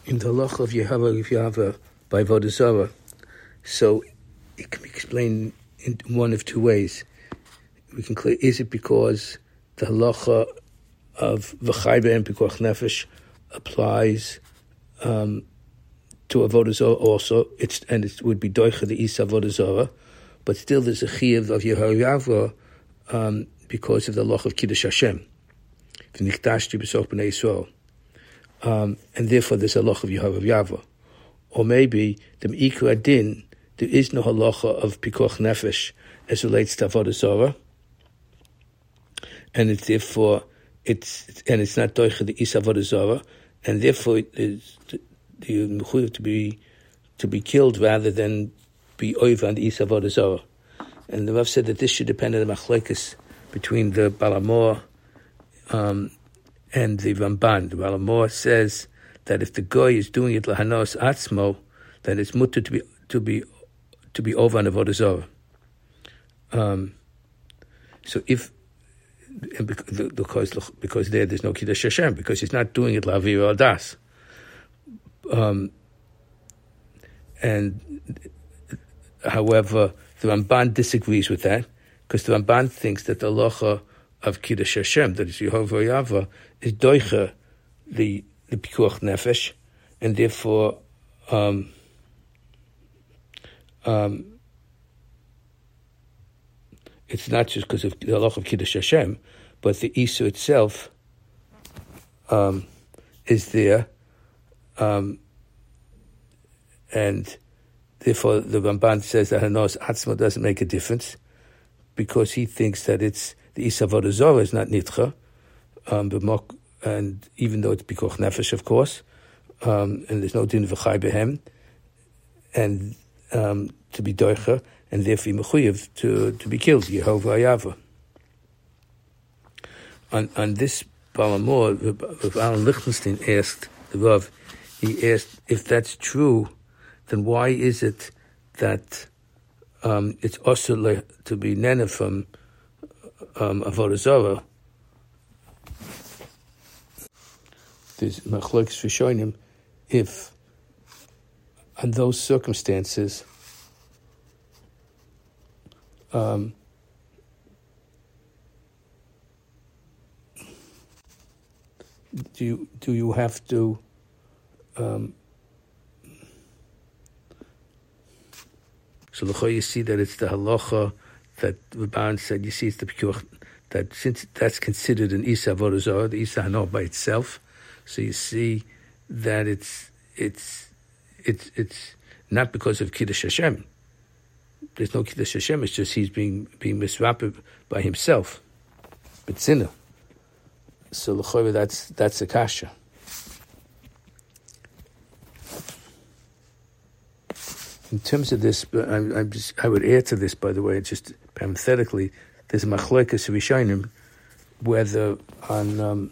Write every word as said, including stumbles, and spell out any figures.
in the halacha of Yehava if Yehava by Avodah Zarah. So it can be explained in one of two ways. We can clear, is it because the halacha of V'chai Be'em Pikuach Nefesh applies um, to Avodah Zarah also, it's, and it would be Doicha the Isa Avodah Zarah, but still there's a Chiyuv of Yehava um, because of the halacha of Kiddush Hashem. V'nichtashti b'soch b'nei Yisrael. Um, and therefore there's a halacha of Yehava Yava. Or maybe the Me'ikra Din, there is no halacha of Pikuach Nefesh as relates to Avodah Zarah, and it's therefore it's and it's not Doicha the Isa Avodah Zarah, and therefore it is the mechuyev to be to be killed rather than be oiv on the Isa Avodah Zarah. And the Rav said that this should depend on the machlekes between the Balamor um, and the Ramban. The Balamor says that if the goy is doing it lahanos atzmo, then it's mutter to be to be to be over on Avodah Zarah. Um, so if and because because there there's no Kiddush Hashem, because he's not doing it la'avir al das. Um, and however, the Ramban disagrees with that, because the Ramban thinks that the halacha of Kiddush Hashem, that is Yehovah Yava, is doicha the the pikuach nefesh, and therefore um, um, it's not just because of the halacha of Kiddush Hashem, but the Isu itself um, is there, um, and therefore the Ramban says that Hanos Atzma doesn't make a difference, because he thinks that it's the Isa Avodah Zarah is not Nitcha, um, and even though it's Pikuach Nefesh, of course, um, and there's no din v'chai behem, and um, to be doicha, and therefore mechuyev to to be killed, Yehovah Ayava. On on this Balamor, Rav Alan Lichtenstein asked the Rav, he asked if that's true, then why is it that um, it's also to be nene from um, Avodah Zarah? There's machlokes for showing him if, in those circumstances, um, do you do you have to um, so the you see that it's the halacha that Rabban said. You see, it's the pikuach that since that's considered an Isa Avodah Zarah, the Isa Hano by itself. So you see that it's it's it's it's not because of Kiddush Hashem. There's no Kiddush Hashem. It's just he's being being misrapid by himself. But sinner. So l'chorah, that's that's a kasha. In terms of this, I'm, I'm just I would add to this, by the way, just parenthetically, there's a machlokes rishonim whether on um,